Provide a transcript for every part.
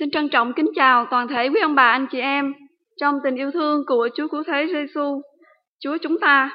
Xin trân trọng kính chào toàn thể quý ông bà anh chị em trong tình yêu thương của Chúa Cứu Thế Giêsu, Chúa chúng ta.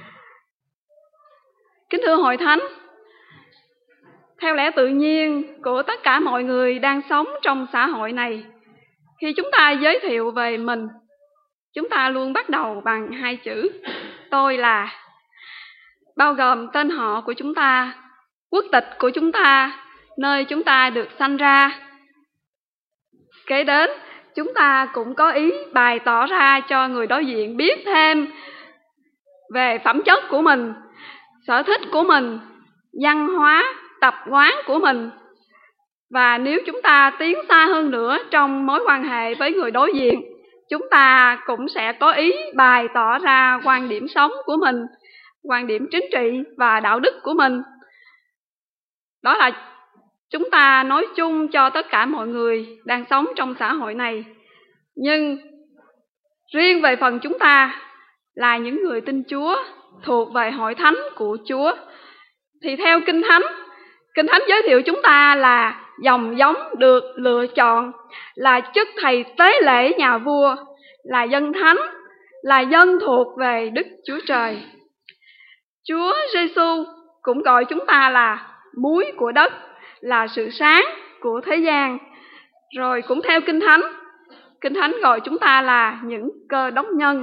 Kính thưa hội thánh, theo lẽ tự nhiên của tất cả mọi người đang sống trong xã hội này, khi chúng ta giới thiệu về mình, chúng ta luôn bắt đầu bằng hai chữ tôi là, bao gồm tên họ của chúng ta, quốc tịch của chúng ta, nơi chúng ta được sanh ra. Kế đến, chúng ta cũng có ý bày tỏ ra cho người đối diện biết thêm về phẩm chất của mình, sở thích của mình, văn hóa, tập quán của mình. Và nếu chúng ta tiến xa hơn nữa trong mối quan hệ với người đối diện, chúng ta cũng sẽ có ý bày tỏ ra quan điểm sống của mình, quan điểm chính trị và đạo đức của mình. Đó là chúng ta nói chung cho tất cả mọi người đang sống trong xã hội này. Nhưng riêng về phần chúng ta là những người tin Chúa, thuộc về hội thánh của Chúa, thì theo Kinh Thánh giới thiệu chúng ta là dòng giống được lựa chọn, là chức thầy tế lễ nhà vua, là dân thánh, là dân thuộc về Đức Chúa Trời. Chúa Giêsu cũng gọi chúng ta là muối của đất, là sự sáng của thế gian. Rồi cũng theo Kinh Thánh gọi chúng ta là những Cơ Đốc nhân.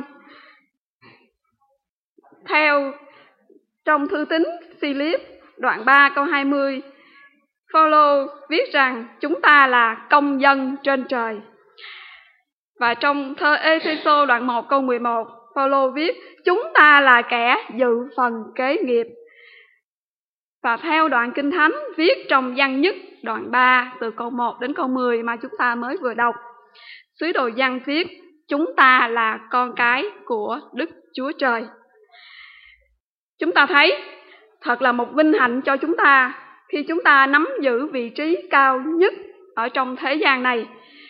Theo trong thư tín Philip đoạn 3 câu 20, Phaolô viết rằng chúng ta là công dân trên trời. Và trong thơ Ê-phê-sô đoạn 1 câu 11, Phaolô viết chúng ta là kẻ dự phần kế nghiệp. Và theo đoạn Kinh Thánh viết trong Văn Nhất đoạn 3 từ câu 1 đến câu 10 mà chúng ta mới vừa đọc, sứ đồ Giăng viết chúng ta là con cái của Đức Chúa Trời. Chúng ta thấy thật là một vinh hạnh cho chúng ta khi chúng ta nắm giữ vị trí cao nhất ở trong thế gian này.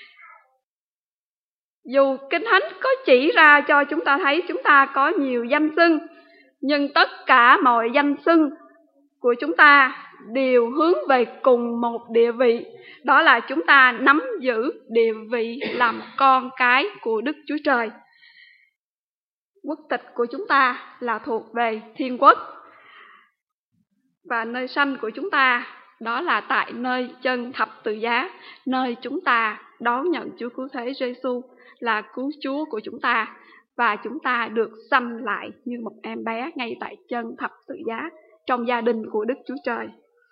Dù Kinh Thánh có chỉ ra cho chúng ta thấy chúng ta có nhiều danh xưng, nhưng tất cả mọi danh xưng của chúng ta đều hướng về cùng một địa vị, đó là chúng ta nắm giữ địa vị làm con cái của Đức Chúa Trời. Quốc tịch của chúng ta là thuộc về Thiên Quốc, và nơi sanh của chúng ta đó là tại nơi chân thập tự giá, nơi chúng ta đón nhận Chúa Cứu Thế Giêsu là cứu Chúa của chúng ta, và chúng ta được sanh lại như một em bé ngay tại chân thập tự giá trong gia đình của Đức Chúa Trời.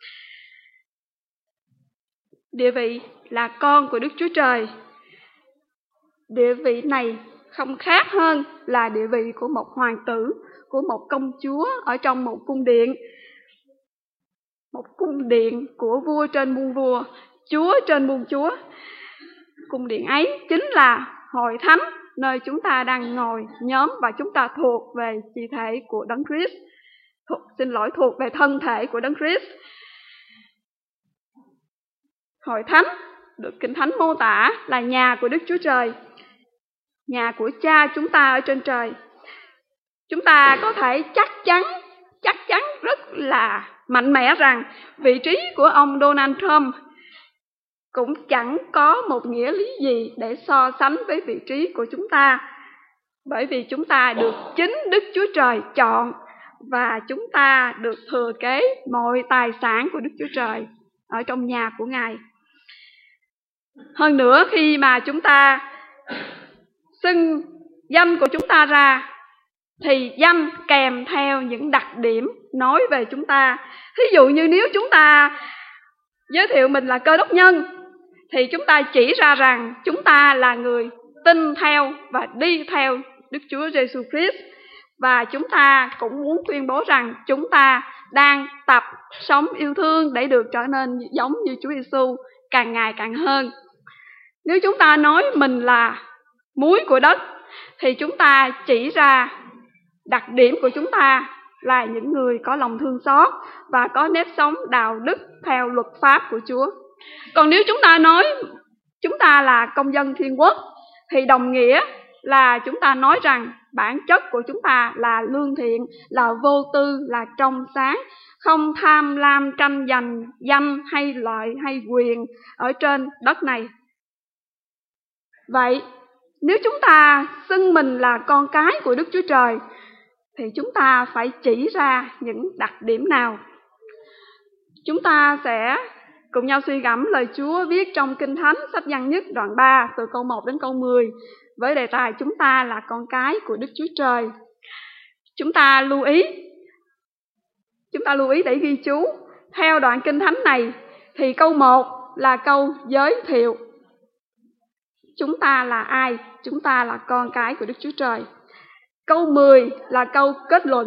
Địa vị là con của Đức Chúa Trời. Địa vị này không khác hơn là địa vị của một hoàng tử, của một công chúa ở trong một cung điện. Một cung điện của vua trên muôn vua, chúa trên muôn chúa. Cung điện ấy chính là hội thánh, nơi chúng ta đang ngồi nhóm và chúng ta thuộc về chi thể của Đấng Christ. Thuộc về thân thể của Đấng Christ. Hội thánh được Kinh Thánh mô tả là nhà của Đức Chúa Trời, nhà của Cha chúng ta ở trên trời. Chúng ta có thể chắc chắn rất là mạnh mẽ rằng vị trí của ông Donald Trump cũng chẳng có một nghĩa lý gì để so sánh với vị trí của chúng ta, bởi vì chúng ta được chính Đức Chúa Trời chọn, và chúng ta được thừa kế mọi tài sản của Đức Chúa Trời ở trong nhà của Ngài. Hơn nữa, khi mà chúng ta xưng danh của chúng ta ra, thì danh kèm theo những đặc điểm nói về chúng ta. Ví dụ như nếu chúng ta giới thiệu mình là Cơ Đốc nhân, thì chúng ta chỉ ra rằng chúng ta là người tin theo và đi theo Đức Chúa Giêsu Christ. Và chúng ta cũng muốn tuyên bố rằng chúng ta đang tập sống yêu thương để được trở nên giống như Chúa Giêsu càng ngày càng hơn. Nếu chúng ta nói mình là muối của đất, thì chúng ta chỉ ra đặc điểm của chúng ta là những người có lòng thương xót và có nếp sống đạo đức theo luật pháp của Chúa. Còn nếu chúng ta nói chúng ta là công dân Thiên Quốc, thì đồng nghĩa là chúng ta nói rằng bản chất của chúng ta là lương thiện, là vô tư, là trong sáng, không tham lam tranh giành danh hay lợi hay quyền ở trên đất này. Vậy, nếu chúng ta xưng mình là con cái của Đức Chúa Trời, thì chúng ta phải chỉ ra những đặc điểm nào? Chúng ta sẽ cùng nhau suy gẫm lời Chúa viết trong Kinh Thánh sách Giăng Nhất đoạn 3 từ câu 1 đến câu 10 với đề tài chúng ta là con cái của Đức Chúa Trời. Chúng ta lưu ý để ghi chú. Theo đoạn Kinh Thánh này thì câu 1 là câu giới thiệu. Chúng ta là ai? Chúng ta là con cái của Đức Chúa Trời. Câu 10 là câu kết luận.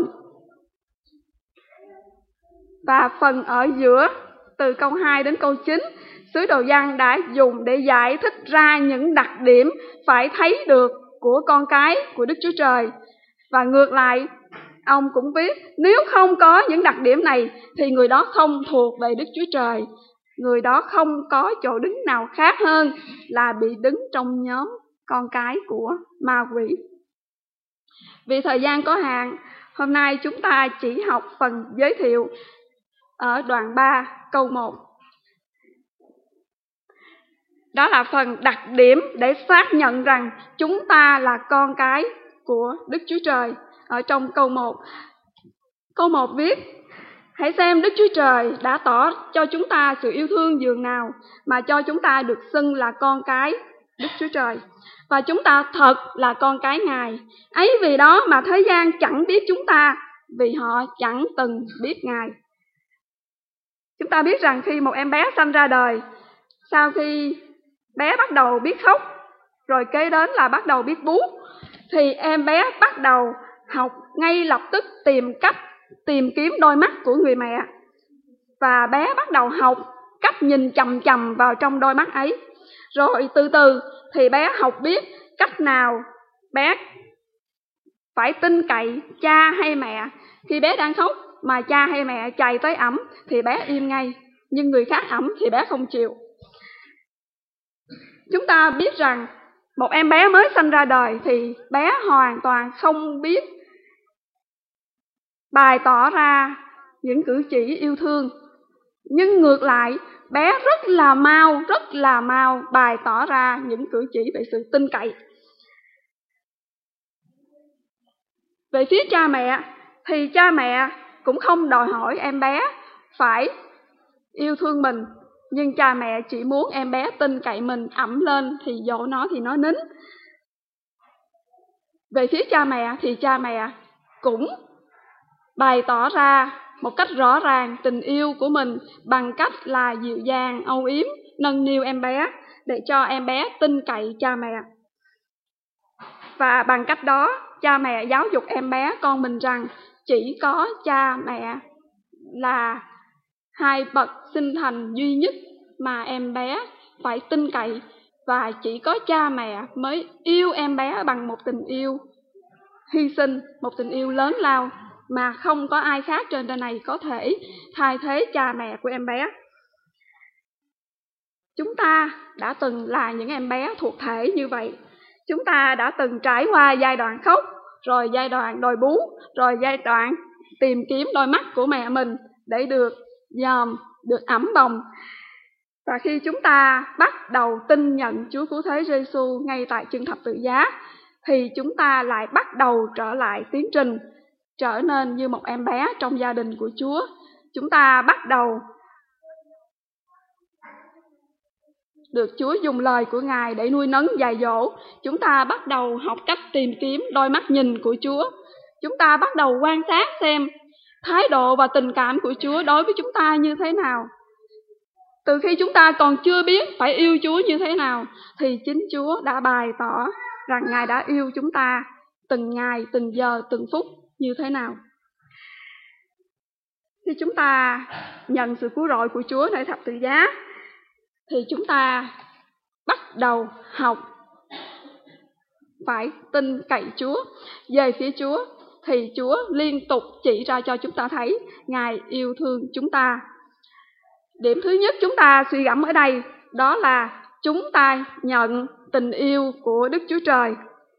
Và phần ở giữa từ câu 2 đến câu 9, sứ đồ Giăng đã dùng để giải thích ra những đặc điểm phải thấy được của con cái của Đức Chúa Trời. Và ngược lại, ông cũng viết nếu không có những đặc điểm này thì người đó không thuộc về Đức Chúa Trời. Người đó không có chỗ đứng nào khác hơn là bị đứng trong nhóm con cái của ma quỷ. Vì thời gian có hạn, hôm nay chúng ta chỉ học phần giới thiệu ở đoạn 3 câu 1. Đó là phần đặc điểm để xác nhận rằng chúng ta là con cái của Đức Chúa Trời. Ở trong câu 1, câu 1 viết: hãy xem Đức Chúa Trời đã tỏ cho chúng ta sự yêu thương dường nào mà cho chúng ta được xưng là con cái Đức Chúa Trời. Và chúng ta thật là con cái Ngài. Ấy vì đó mà thế gian chẳng biết chúng ta, vì họ chẳng từng biết Ngài. Chúng ta biết rằng khi một em bé sanh ra đời, sau khi bé bắt đầu biết khóc, rồi kế đến là bắt đầu biết bú, thì em bé bắt đầu học ngay lập tức tìm kiếm đôi mắt của người mẹ. Và bé bắt đầu học cách nhìn chằm chằm vào trong đôi mắt ấy. Rồi từ từ thì bé học biết cách nào bé phải tin cậy cha hay mẹ. Khi bé đang khóc mà cha hay mẹ chạy tới ẵm thì bé im ngay, nhưng người khác ẵm thì bé không chịu. Chúng ta biết rằng một em bé mới sinh ra đời thì bé hoàn toàn không biết bày tỏ ra những cử chỉ yêu thương. Nhưng ngược lại, bé rất là mau bày tỏ ra những cử chỉ về sự tin cậy. Về phía cha mẹ thì cha mẹ cũng không đòi hỏi em bé phải yêu thương mình, nhưng cha mẹ chỉ muốn em bé tin cậy mình, ẵm lên thì dỗ nó thì nó nín. Về phía cha mẹ thì cha mẹ cũng bày tỏ ra một cách rõ ràng tình yêu của mình bằng cách là dịu dàng, âu yếm, nâng niu em bé để cho em bé tin cậy cha mẹ. Và bằng cách đó, cha mẹ giáo dục em bé con mình rằng chỉ có cha mẹ là hai bậc sinh thành duy nhất mà em bé phải tin cậy, và chỉ có cha mẹ mới yêu em bé bằng một tình yêu hy sinh, một tình yêu lớn lao mà không có ai khác trên đời này có thể thay thế cha mẹ của em bé. Chúng ta đã từng là những em bé thuộc thể như vậy. Chúng ta đã từng trải qua giai đoạn khóc, rồi giai đoạn đòi bú, rồi giai đoạn tìm kiếm đôi mắt của mẹ mình để được dòm, được ẵm bồng. Và khi chúng ta bắt đầu tin nhận Chúa Cứu Thế Giêsu ngay tại chân thập tự giá, thì chúng ta lại bắt đầu trở lại tiến trình trở nên như một em bé trong gia đình của Chúa. Chúng ta bắt đầu được Chúa dùng lời của Ngài để nuôi nấng dạy dỗ. Chúng ta bắt đầu học cách tìm kiếm đôi mắt nhìn của Chúa. Chúng ta bắt đầu quan sát xem thái độ và tình cảm của Chúa đối với chúng ta như thế nào. Từ khi chúng ta còn chưa biết phải yêu Chúa như thế nào, thì chính Chúa đã bày tỏ rằng Ngài đã yêu chúng ta từng ngày, từng giờ, từng phút như thế nào. Khi chúng ta nhận sự cứu rỗi của Chúa nơi thập tự giá, thì chúng ta bắt đầu học phải tin cậy Chúa. Về phía Chúa thì Chúa liên tục chỉ ra cho chúng ta thấy Ngài yêu thương chúng ta. Điểm thứ nhất chúng ta suy gẫm ở đây đó là chúng ta nhận tình yêu của Đức Chúa Trời.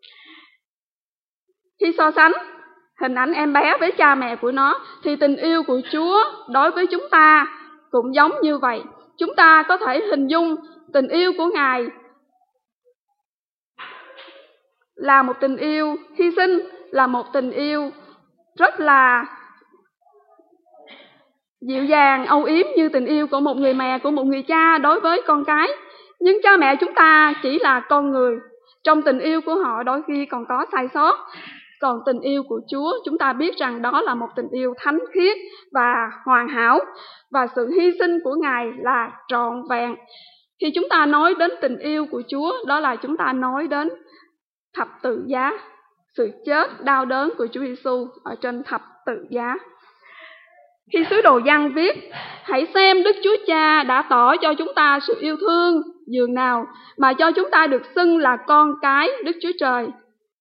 Khi so sánh hình ảnh em bé với cha mẹ của nó thì tình yêu của Chúa đối với chúng ta cũng giống như vậy. Chúng ta có thể hình dung tình yêu của Ngài là một tình yêu hy sinh, là một tình yêu rất là dịu dàng, âu yếm như tình yêu của một người mẹ, của một người cha đối với con cái. Nhưng cha mẹ chúng ta chỉ là con người, trong tình yêu của họ đôi khi còn có sai sót. Còn tình yêu của Chúa, chúng ta biết rằng đó là một tình yêu thánh khiết và hoàn hảo, và sự hy sinh của Ngài là trọn vẹn. Khi chúng ta nói đến tình yêu của Chúa, đó là chúng ta nói đến thập tự giá, sự chết đau đớn của Chúa Giêsu ở trên thập tự giá. Khi sứ đồ Giăng viết, hãy xem Đức Chúa Cha đã tỏ cho chúng ta sự yêu thương dường nào mà cho chúng ta được xưng là con cái Đức Chúa Trời.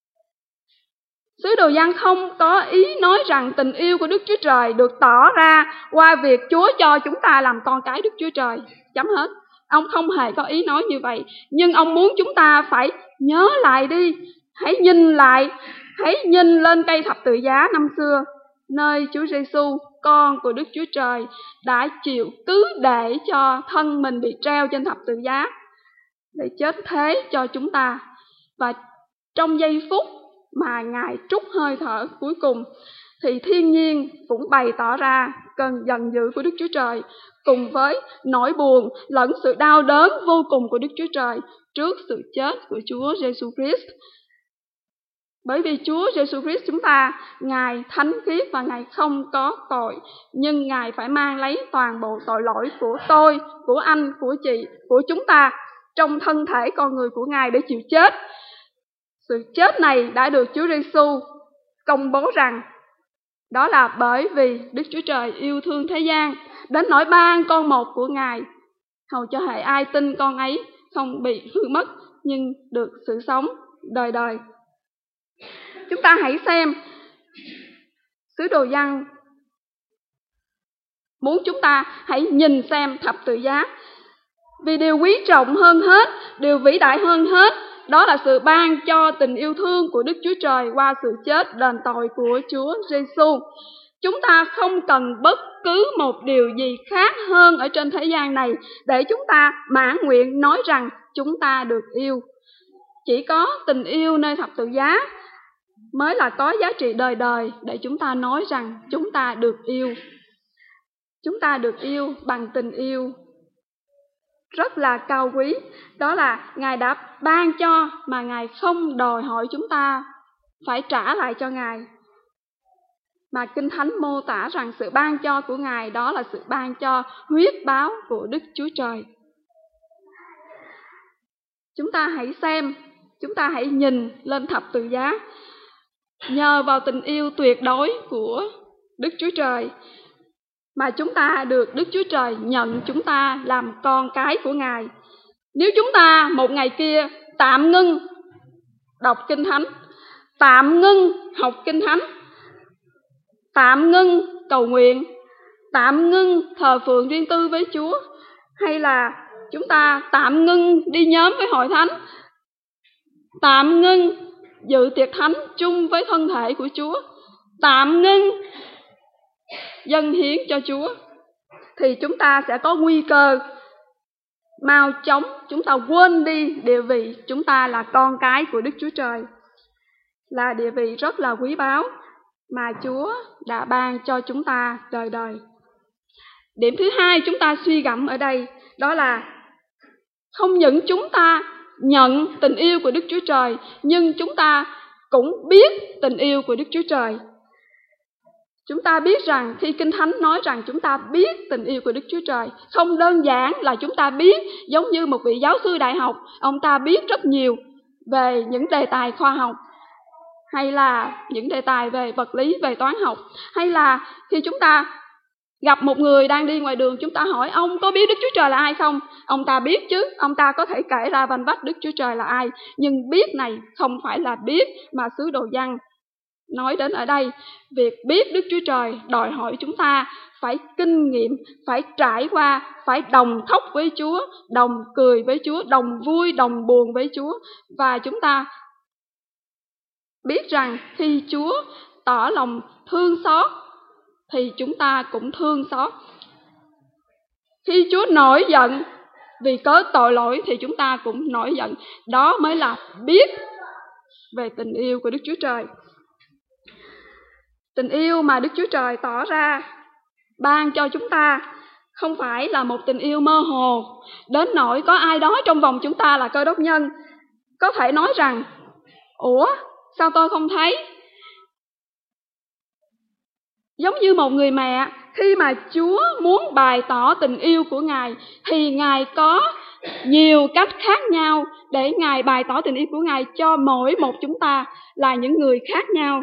Sứ đồ Giăng không có ý nói rằng tình yêu của Đức Chúa Trời được tỏ ra qua việc Chúa cho chúng ta làm con cái Đức Chúa Trời. Chấm hết. Ông không hề có ý nói như vậy. Nhưng ông muốn chúng ta phải nhớ lại đi. Hãy nhìn lại. Hãy nhìn lên cây thập tự giá năm xưa, nơi Chúa Giêsu, con của Đức Chúa Trời, đã chịu cứ để cho thân mình bị treo trên thập tự giá để chết thế cho chúng ta. Và trong giây phút mà Ngài trút hơi thở cuối cùng thì thiên nhiên cũng bày tỏ ra cơn giận dữ của Đức Chúa Trời, cùng với nỗi buồn lẫn sự đau đớn vô cùng của Đức Chúa Trời trước sự chết của Chúa Giêsu Christ. Bởi vì Chúa Giêsu Christ chúng ta, Ngài thánh khiết và Ngài không có tội, nhưng Ngài phải mang lấy toàn bộ tội lỗi của tôi, của anh, của chị, của chúng ta trong thân thể con người của Ngài để chịu chết. Sự chết này đã được Chúa Giêsu công bố rằng đó là bởi vì Đức Chúa Trời yêu thương thế gian đến nỗi ban con một của Ngài, hầu cho hễ ai tin con ấy không bị hư mất nhưng được sự sống đời đời. Chúng ta hãy xem sứ đồ Giăng muốn chúng ta hãy nhìn xem thập tự giá. Vì điều quý trọng hơn hết, điều vĩ đại hơn hết, đó là sự ban cho tình yêu thương của Đức Chúa Trời qua sự chết đền tội của Chúa Giêsu. Chúng ta không cần bất cứ một điều gì khác hơn ở trên thế gian này để chúng ta mãn nguyện nói rằng chúng ta được yêu. Chỉ có tình yêu nơi thập tự giá mới là có giá trị đời đời để chúng ta nói rằng chúng ta được yêu. Chúng ta được yêu bằng tình yêu rất là cao quý. Đó là Ngài đã ban cho mà Ngài không đòi hỏi chúng ta phải trả lại cho Ngài. Mà Kinh Thánh mô tả rằng sự ban cho của Ngài đó là sự ban cho huyết báo của Đức Chúa Trời. Chúng ta hãy xem, chúng ta hãy nhìn lên thập tự giá. Nhờ vào tình yêu tuyệt đối của Đức Chúa Trời mà chúng ta được Đức Chúa Trời nhận chúng ta làm con cái của Ngài. Nếu chúng ta một ngày kia tạm ngưng đọc Kinh Thánh, tạm ngưng học Kinh Thánh, tạm ngưng cầu nguyện, tạm ngưng thờ phượng riêng tư với Chúa, hay là chúng ta tạm ngưng đi nhóm với hội thánh, tạm ngưng dự tiệc thánh chung với thân thể của Chúa, tạm ngưng dâng hiến cho Chúa, thì chúng ta sẽ có nguy cơ mau chóng chúng ta quên đi địa vị chúng ta là con cái của Đức Chúa Trời, là địa vị rất là quý báu mà Chúa đã ban cho chúng ta đời đời. Điểm thứ hai chúng ta suy gẫm ở đây đó là không những chúng ta nhận tình yêu của Đức Chúa Trời, nhưng chúng ta cũng biết tình yêu của Đức Chúa Trời. Chúng ta biết rằng khi Kinh Thánh nói rằng chúng ta biết tình yêu của Đức Chúa Trời, không đơn giản là chúng ta biết giống như một vị giáo sư đại học, ông ta biết rất nhiều về những đề tài khoa học, hay là những đề tài về vật lý, về toán học, hay là khi chúng ta gặp một người đang đi ngoài đường, chúng ta hỏi ông có biết Đức Chúa Trời là ai không? Ông ta biết chứ, ông ta có thể kể ra vanh vách Đức Chúa Trời là ai. Nhưng biết này không phải là biết mà sứ đồ Giăng nói đến ở đây. Việc biết Đức Chúa Trời đòi hỏi chúng ta phải kinh nghiệm, phải trải qua, phải đồng khóc với Chúa, đồng cười với Chúa, đồng vui, đồng buồn với Chúa. Và chúng ta biết rằng khi Chúa tỏ lòng thương xót thì chúng ta cũng thương xót. Khi Chúa nổi giận vì có tội lỗi thì chúng ta cũng nổi giận. Đó mới là biết về tình yêu của Đức Chúa Trời. Tình yêu mà Đức Chúa Trời tỏ ra, ban cho chúng ta không phải là một tình yêu mơ hồ, đến nỗi có ai đó trong vòng chúng ta là Cơ Đốc nhân có thể nói rằng: ủa, sao tôi không thấy? Giống như một người mẹ, khi mà Chúa muốn bày tỏ tình yêu của Ngài thì Ngài có nhiều cách khác nhau để Ngài bày tỏ tình yêu của Ngài cho mỗi một chúng ta là những người khác nhau.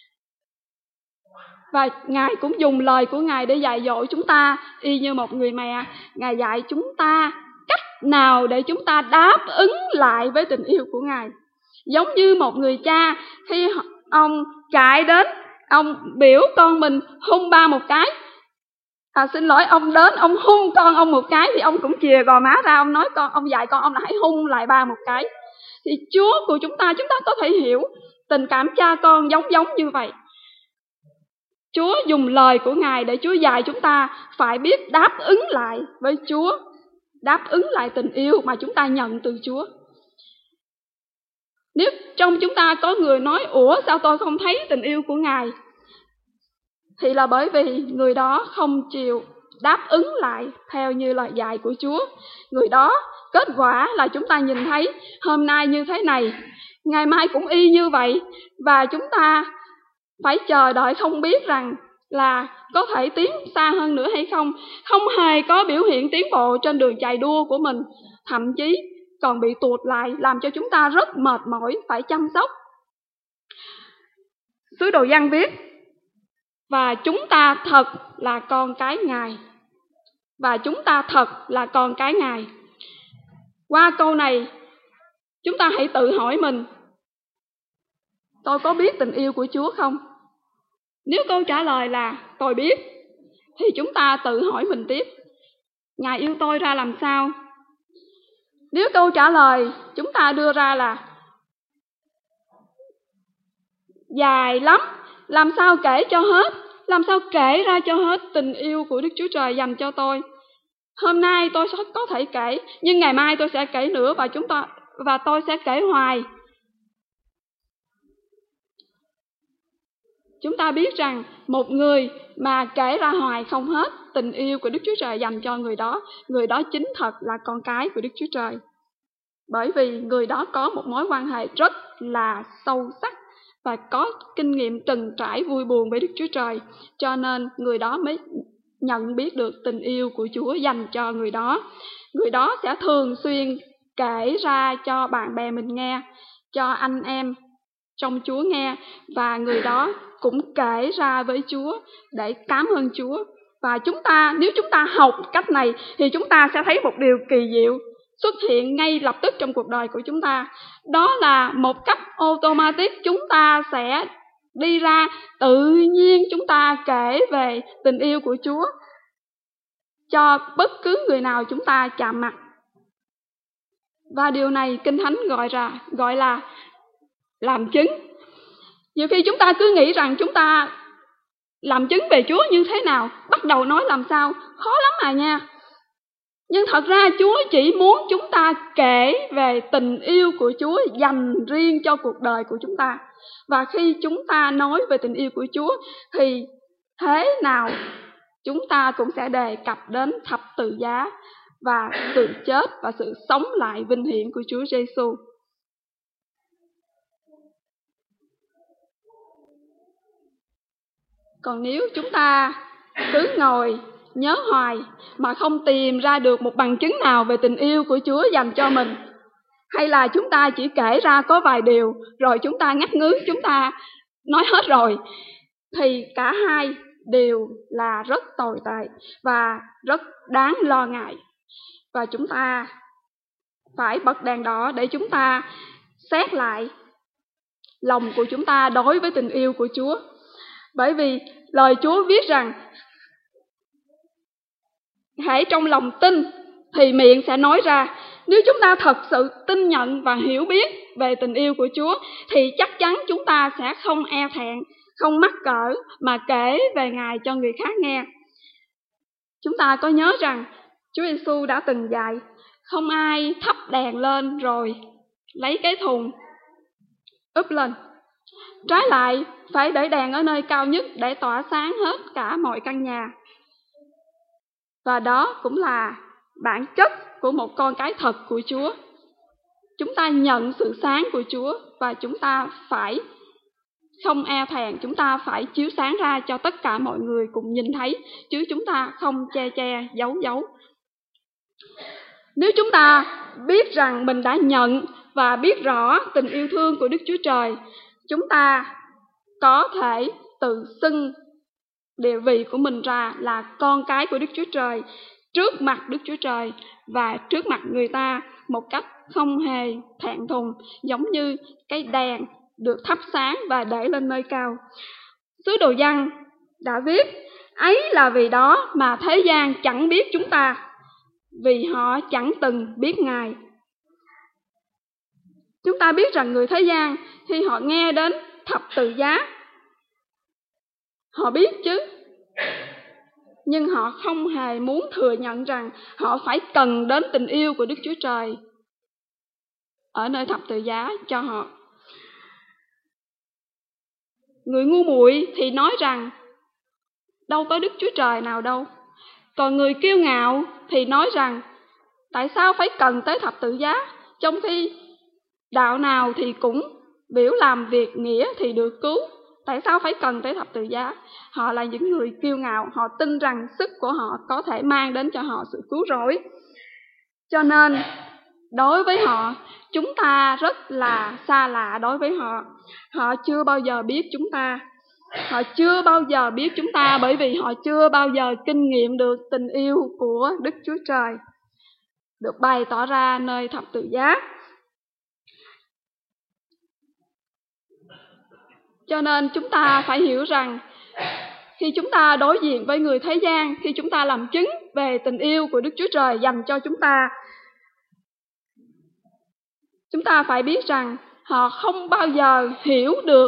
Và Ngài cũng dùng lời của Ngài để dạy dỗ chúng ta, y như một người mẹ. Ngài dạy chúng ta cách nào để chúng ta đáp ứng lại với tình yêu của Ngài. Giống như một người cha, khi ông chạy đến, ông biểu con mình hung ba một cái. Ông đến, ông hung con ông một cái thì ông cũng chìa gò má ra, ông nói ông dạy con ông là hãy hung lại ba một cái. Thì Chúa của chúng ta có thể hiểu tình cảm cha con giống như vậy. Chúa dùng lời của Ngài để Chúa dạy chúng ta phải biết đáp ứng lại với Chúa, đáp ứng lại tình yêu mà chúng ta nhận từ Chúa. Nếu trong chúng ta có người nói: ủa, sao tôi không thấy tình yêu của Ngài? Thì là bởi vì người đó không chịu đáp ứng lại theo như lời dạy của Chúa. Người đó, kết quả là chúng ta nhìn thấy hôm nay như thế này, ngày mai cũng y như vậy. Và chúng ta phải chờ đợi không biết rằng là có thể tiến xa hơn nữa hay không. Không hề có biểu hiện tiến bộ trên đường chạy đua của mình, thậm chí còn bị tụt lại, làm cho chúng ta rất mệt mỏi phải chăm sóc. Sứ đồ Giăng viết: và chúng ta thật là con cái Ngài. Và chúng ta thật là con cái Ngài. Qua câu này, chúng ta hãy tự hỏi mình: tôi có biết tình yêu của Chúa không? Nếu câu trả lời là tôi biết, thì chúng ta tự hỏi mình tiếp: Ngài yêu tôi ra làm sao? Nếu câu trả lời chúng ta đưa ra là dài lắm, làm sao kể cho hết, làm sao kể ra cho hết tình yêu của Đức Chúa Trời dành cho tôi? Hôm nay tôi có thể kể, nhưng ngày mai tôi sẽ kể nữa, và tôi sẽ kể hoài. Chúng ta biết rằng một người mà kể ra hoài không hết tình yêu của Đức Chúa Trời dành cho người đó chính thật là con cái của Đức Chúa Trời. Bởi vì người đó có một mối quan hệ rất là sâu sắc và có kinh nghiệm từng trải vui buồn với Đức Chúa Trời, cho nên người đó mới nhận biết được tình yêu của Chúa dành cho người đó. Người đó sẽ thường xuyên kể ra cho bạn bè mình nghe, cho anh em trong Chúa nghe, và người đó cũng kể ra với Chúa để cảm ơn Chúa. Và nếu chúng ta học cách này thì chúng ta sẽ thấy một điều kỳ diệu xuất hiện ngay lập tức trong cuộc đời của chúng ta. Đó là một cách automatic chúng ta sẽ đi ra, tự nhiên chúng ta kể về tình yêu của Chúa cho bất cứ người nào chúng ta chạm mặt. Và điều này Kinh Thánh gọi là làm chứng. Nhiều khi chúng ta cứ nghĩ rằng chúng ta làm chứng về Chúa như thế nào, bắt đầu nói làm sao, khó lắm nha. Nhưng thật ra Chúa chỉ muốn chúng ta kể về tình yêu của Chúa dành riêng cho cuộc đời của chúng ta. Và khi chúng ta nói về tình yêu của Chúa thì thế nào chúng ta cũng sẽ đề cập đến thập tự giá và sự chết và sự sống lại vinh hiển của Chúa Giêsu. Còn nếu chúng ta cứ ngồi nhớ hoài mà không tìm ra được một bằng chứng nào về tình yêu của Chúa dành cho mình, hay là chúng ta chỉ kể ra có vài điều rồi chúng ta ngắt ngứ, chúng ta nói hết rồi, thì cả hai đều là rất tồi tệ và rất đáng lo ngại. Và chúng ta phải bật đèn đỏ để chúng ta xét lại lòng của chúng ta đối với tình yêu của Chúa. Bởi vì lời Chúa viết rằng hãy trong lòng tin thì miệng sẽ nói ra. Nếu chúng ta thật sự tin nhận và hiểu biết về tình yêu của Chúa thì chắc chắn chúng ta sẽ không e thẹn, không mắc cỡ mà kể về Ngài cho người khác nghe. Chúng ta có nhớ rằng Chúa Giêsu đã từng dạy không ai thắp đèn lên rồi lấy cái thùng úp lên. Trái lại, phải để đèn ở nơi cao nhất để tỏa sáng hết cả mọi căn nhà. Và đó cũng là bản chất của một con cái thật của Chúa. Chúng ta nhận sự sáng của Chúa và chúng ta phải không e thẹn, chúng ta phải chiếu sáng ra cho tất cả mọi người cùng nhìn thấy, chứ chúng ta không che che, giấu giấu. Nếu chúng ta biết rằng mình đã nhận và biết rõ tình yêu thương của Đức Chúa Trời, chúng ta có thể tự xưng địa vị của mình ra là con cái của Đức Chúa Trời trước mặt Đức Chúa Trời và trước mặt người ta một cách không hề thẹn thùng, giống như cái đèn được thắp sáng và để lên nơi cao. Sứ đồ Giăng đã viết: ấy là vì đó mà thế gian chẳng biết chúng ta, vì họ chẳng từng biết Ngài. Chúng ta biết rằng người thế gian khi họ nghe đến thập tự giá, họ biết chứ, nhưng họ không hề muốn thừa nhận rằng họ phải cần đến tình yêu của Đức Chúa Trời ở nơi thập tự giá cho họ. Người ngu muội thì nói rằng đâu có Đức Chúa Trời nào đâu. Còn người kiêu ngạo thì nói rằng tại sao phải cần tới thập tự giá, trong khi đạo nào thì cũng biểu làm việc nghĩa thì được cứu. Tại sao phải cần tới thập tự giá? Họ là những người kiêu ngạo, họ tin rằng sức của họ có thể mang đến cho họ sự cứu rỗi. Cho nên đối với họ, chúng ta rất là xa lạ đối với họ. Họ chưa bao giờ biết chúng ta. Họ chưa bao giờ biết chúng ta bởi vì họ chưa bao giờ kinh nghiệm được tình yêu của Đức Chúa Trời được bày tỏ ra nơi thập tự giá. Cho nên chúng ta phải hiểu rằng khi chúng ta đối diện với người thế gian, khi chúng ta làm chứng về tình yêu của Đức Chúa Trời dành cho chúng ta phải biết rằng họ không bao giờ hiểu được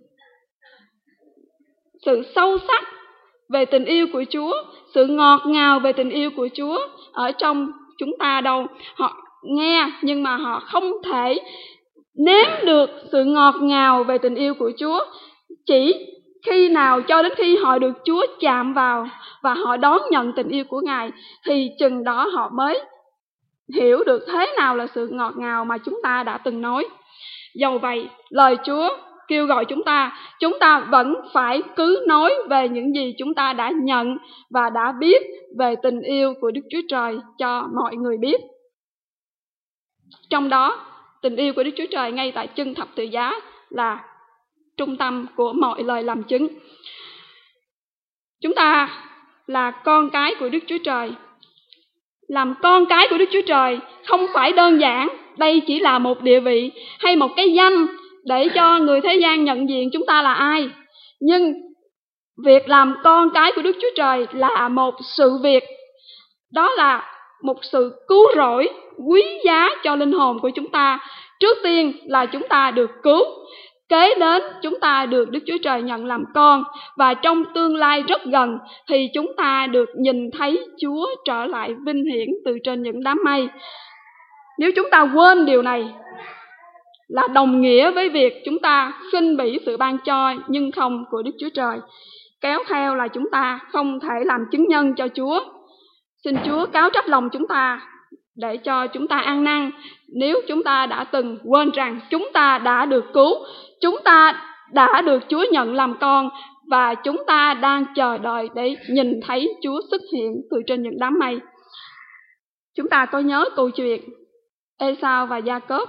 sự sâu sắc về tình yêu của Chúa, sự ngọt ngào về tình yêu của Chúa ở trong chúng ta đâu. Họ nghe nhưng mà họ không thể nếm được sự ngọt ngào về tình yêu của Chúa. Chỉ khi nào cho đến khi họ được Chúa chạm vào và họ đón nhận tình yêu của Ngài thì chừng đó họ mới hiểu được thế nào là sự ngọt ngào mà chúng ta đã từng nói. Dầu vậy, lời Chúa kêu gọi chúng ta vẫn phải cứ nói về những gì chúng ta đã nhận và đã biết về tình yêu của Đức Chúa Trời cho mọi người biết. Trong đó, tình yêu của Đức Chúa Trời ngay tại chân thập tự giá là trung tâm của mọi lời làm chứng. Chúng ta là con cái của Đức Chúa Trời. Làm con cái của Đức Chúa Trời không phải đơn giản đây chỉ là một địa vị hay một cái danh để cho người thế gian nhận diện chúng ta là ai. Nhưng việc làm con cái của Đức Chúa Trời là một sự việc, đó là một sự cứu rỗi quý giá cho linh hồn của chúng ta. Trước tiên là chúng ta được cứu, kế đến chúng ta được Đức Chúa Trời nhận làm con, và trong tương lai rất gần thì chúng ta được nhìn thấy Chúa trở lại vinh hiển từ trên những đám mây. Nếu chúng ta quên điều này là đồng nghĩa với việc chúng ta khinh bỉ sự ban cho nhưng không của Đức Chúa Trời, kéo theo là chúng ta không thể làm chứng nhân cho Chúa. Xin Chúa cáo trách lòng chúng ta để cho chúng ta ăn năn nếu chúng ta đã từng quên rằng chúng ta đã được cứu, chúng ta đã được Chúa nhận làm con và chúng ta đang chờ đợi để nhìn thấy Chúa xuất hiện từ trên những đám mây. Chúng ta có nhớ câu chuyện Ê-sao và Gia-cốp?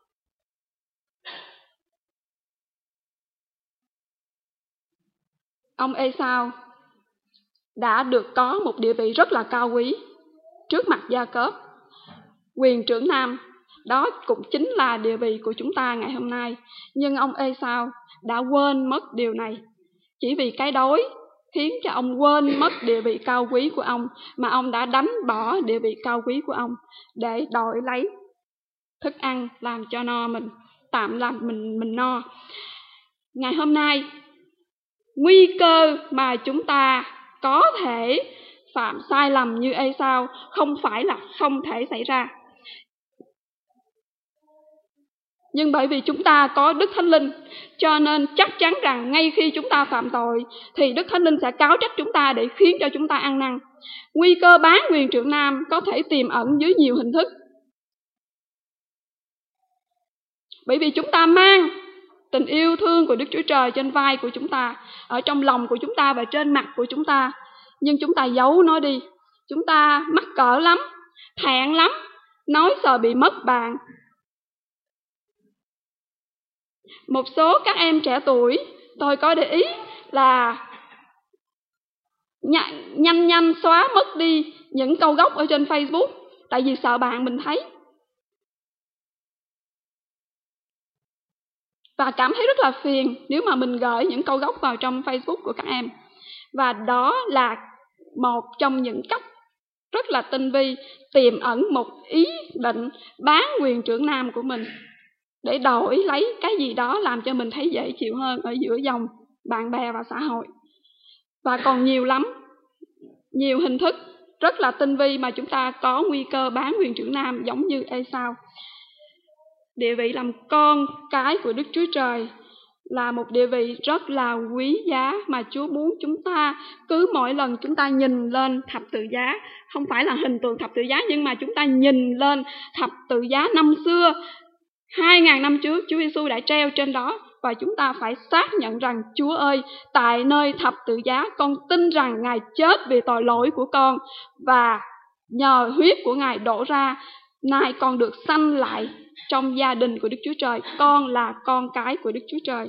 Ông Ê-sao đã được có một địa vị rất là cao quý trước mặt Gia-cốp, quyền trưởng nam. Đó cũng chính là địa vị của chúng ta ngày hôm nay. Nhưng ông Ê-sao đã quên mất điều này. Chỉ vì cái đói khiến cho ông quên mất địa vị cao quý của ông, mà ông đã đánh bỏ địa vị cao quý của ông để đổi lấy thức ăn làm cho no mình, tạm làm mình no. Ngày hôm nay, nguy cơ mà chúng ta có thể phạm sai lầm như Ê-sao không phải là không thể xảy ra. Nhưng bởi vì chúng ta có Đức Thánh Linh, cho nên chắc chắn rằng ngay khi chúng ta phạm tội thì Đức Thánh Linh sẽ cáo trách chúng ta để khiến cho chúng ta ăn năn. Nguy cơ bán quyền trưởng nam có thể tiềm ẩn dưới nhiều hình thức. Bởi vì chúng ta mang tình yêu thương của Đức Chúa Trời trên vai của chúng ta, ở trong lòng của chúng ta và trên mặt của chúng ta, nhưng chúng ta giấu nó đi. Chúng ta mắc cỡ lắm, thẹn lắm, nói sợ bị mất bạn. Một số các em trẻ tuổi, tôi có để ý là nhanh xóa mất đi những câu gốc ở trên Facebook, tại vì sợ bạn mình thấy. Và cảm thấy rất là phiền nếu mà mình gửi những câu gốc vào trong Facebook của các em. Và đó là một trong những cách rất là tinh vi, tiềm ẩn một ý định bán quyền trưởng nam của mình để đổi lấy cái gì đó làm cho mình thấy dễ chịu hơn ở giữa dòng bạn bè và xã hội. Và còn nhiều lắm, nhiều hình thức rất là tinh vi mà chúng ta có nguy cơ bán quyền trưởng nam giống như Ê-sao. Địa vị làm con cái của Đức Chúa Trời là một địa vị rất là quý giá mà Chúa muốn chúng ta cứ mỗi lần chúng ta nhìn lên thập tự giá, không phải là hình tượng thập tự giá, nhưng mà chúng ta nhìn lên thập tự giá năm xưa, 2000 năm trước Chúa Giêsu đã treo trên đó, và chúng ta phải xác nhận rằng Chúa ơi, tại nơi thập tự giá con tin rằng Ngài chết vì tội lỗi của con, và nhờ huyết của Ngài đổ ra, nay con được sanh lại trong gia đình của Đức Chúa Trời. Con là con cái của Đức Chúa Trời.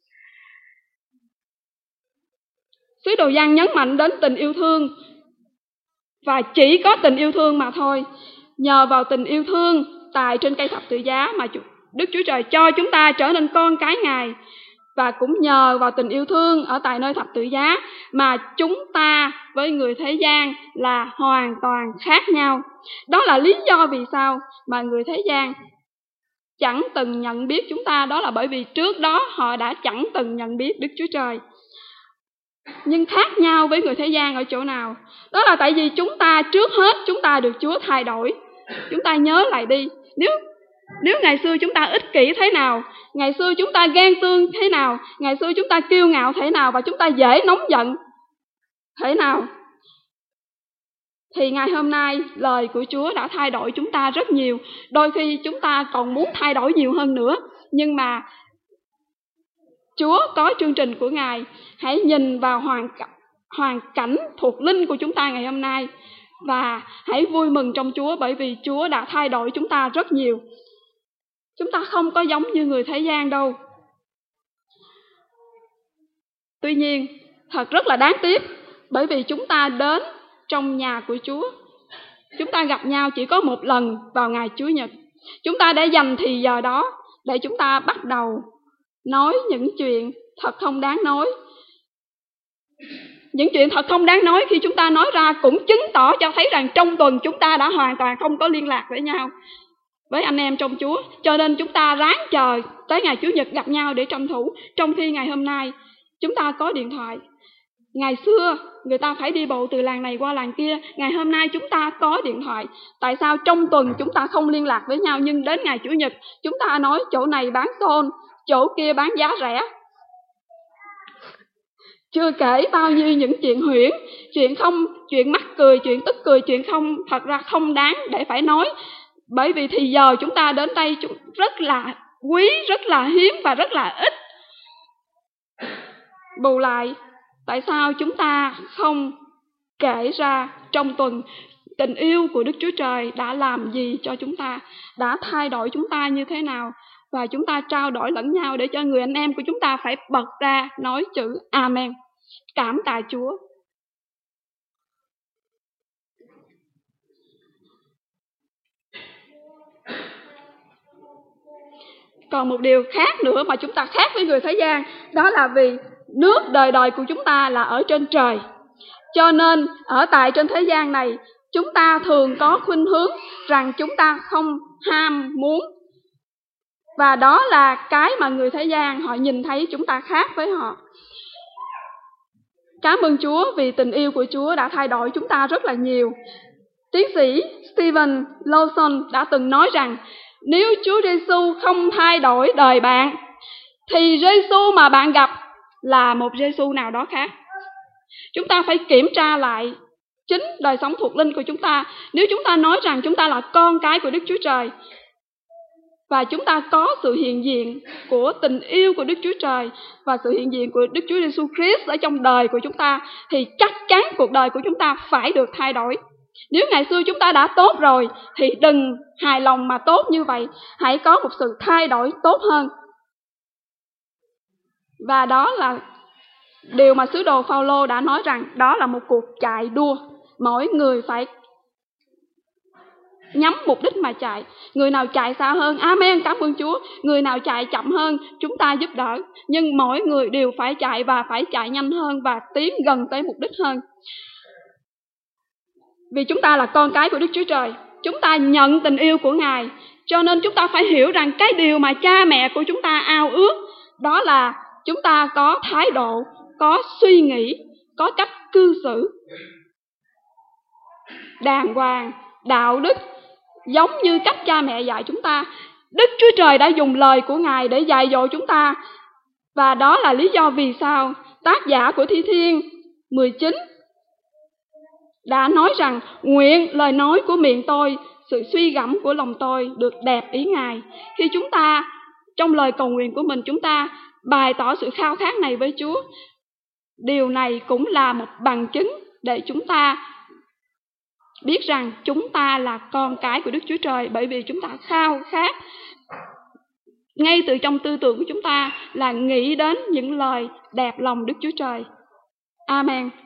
Sứ đồ Giăng nhấn mạnh đến tình yêu thương, và chỉ có tình yêu thương mà thôi. Nhờ vào tình yêu thương tại trên cây thập tự giá mà Đức Chúa Trời cho chúng ta trở nên con cái Ngài. Và cũng nhờ vào tình yêu thương ở tại nơi thập tự giá mà chúng ta với người thế gian là hoàn toàn khác nhau. Đó là lý do vì sao mà người thế gian chẳng từng nhận biết chúng ta. Đó là bởi vì trước đó họ đã chẳng từng nhận biết Đức Chúa Trời. Nhưng khác nhau với người thế gian ở chỗ nào? Đó là tại vì chúng ta trước hết chúng ta được Chúa thay đổi. Chúng ta nhớ lại đi, nếu ngày xưa chúng ta ích kỷ thế nào, ngày xưa chúng ta ghen tương thế nào, ngày xưa chúng ta kiêu ngạo thế nào, và chúng ta dễ nóng giận thế nào, thì ngày hôm nay lời của Chúa đã thay đổi chúng ta rất nhiều. Đôi khi chúng ta còn muốn thay đổi nhiều hơn nữa, nhưng mà Chúa có chương trình của Ngài. Hãy nhìn vào hoàn cảnh thuộc linh của chúng ta ngày hôm nay và hãy vui mừng trong Chúa, bởi vì Chúa đã thay đổi chúng ta rất nhiều. Chúng ta không có giống như người thế gian đâu. Tuy nhiên, thật rất là đáng tiếc, bởi vì chúng ta đến trong nhà của Chúa, chúng ta gặp nhau chỉ có một lần vào ngày Chủ nhật. Chúng ta đã dành thì giờ đó để chúng ta bắt đầu nói những chuyện thật không đáng nói. Những chuyện thật không đáng nói khi chúng ta nói ra cũng chứng tỏ cho thấy rằng trong tuần chúng ta đã hoàn toàn không có liên lạc với nhau, với anh em trong Chúa. Cho nên chúng ta ráng chờ tới ngày Chủ nhật gặp nhau để tranh thủ, trong khi ngày hôm nay chúng ta có điện thoại. Ngày xưa người ta phải đi bộ từ làng này qua làng kia, ngày hôm nay chúng ta có điện thoại. Tại sao trong tuần chúng ta không liên lạc với nhau, nhưng đến ngày Chủ nhật chúng ta nói chỗ này bán xôn, chỗ kia bán giá rẻ? Chưa kể bao nhiêu những chuyện huyễn, chuyện mắc cười, chuyện tức cười, chuyện không thật ra không đáng để phải nói. Bởi vì thì giờ chúng ta đến đây rất là quý, rất là hiếm và rất là ít. Bù lại, tại sao chúng ta không kể ra trong tuần tình yêu của Đức Chúa Trời đã làm gì cho chúng ta, đã thay đổi chúng ta như thế nào, và chúng ta trao đổi lẫn nhau để cho người anh em của chúng ta phải bật ra nói chữ Amen. Cảm tạ Chúa. Còn một điều khác nữa mà chúng ta khác với người thế gian, đó là vì nước đời đời của chúng ta là ở trên trời. Cho nên ở tại trên thế gian này, chúng ta thường có khuynh hướng rằng chúng ta không ham muốn. Và đó là cái mà người thế gian họ nhìn thấy chúng ta khác với họ. Cảm ơn Chúa vì tình yêu của Chúa đã thay đổi chúng ta rất là nhiều. Tiến sĩ Stephen Lawson đã từng nói rằng Nếu Chúa Giêsu không thay đổi đời bạn, thì Giêsu mà bạn gặp là một Giêsu nào đó khác. Chúng ta phải kiểm tra lại chính đời sống thuộc linh của chúng ta. Nếu chúng ta nói rằng chúng ta là con cái của Đức Chúa Trời, và chúng ta có sự hiện diện của tình yêu của Đức Chúa Trời và sự hiện diện của Đức Chúa Giêsu Christ ở trong đời của chúng ta, thì chắc chắn cuộc đời của chúng ta phải được thay đổi. Nếu ngày xưa chúng ta đã tốt rồi, thì đừng hài lòng mà tốt như vậy. Hãy có một sự thay đổi tốt hơn. Và đó là điều mà sứ đồ Phao-lô đã nói rằng đó là một cuộc chạy đua. Mỗi người phải nhắm mục đích mà chạy. Người nào chạy xa hơn, amen, cảm ơn Chúa. Người nào chạy chậm hơn, chúng ta giúp đỡ. Nhưng mỗi người đều phải chạy, và phải chạy nhanh hơn và tiến gần tới mục đích hơn. Vì chúng ta là con cái của Đức Chúa Trời, chúng ta nhận tình yêu của Ngài, cho nên chúng ta phải hiểu rằng cái điều mà cha mẹ của chúng ta ao ước, đó là chúng ta có thái độ, có suy nghĩ, có cách cư xử đàng hoàng, đạo đức, giống như cách cha mẹ dạy chúng ta. Đức Chúa Trời đã dùng lời của Ngài để dạy dỗ chúng ta, và đó là lý do vì sao tác giả của Thi Thiên 19 đã nói rằng: nguyện lời nói của miệng tôi, sự suy gẫm của lòng tôi được đẹp ý Ngài. Khi chúng ta trong lời cầu nguyện của mình, chúng ta bày tỏ sự khao khát này với Chúa, điều này cũng là một bằng chứng để chúng ta biết rằng chúng ta là con cái của Đức Chúa Trời, bởi vì chúng ta khao khát ngay từ trong tư tưởng của chúng ta là nghĩ đến những lời đẹp lòng Đức Chúa Trời. Amen.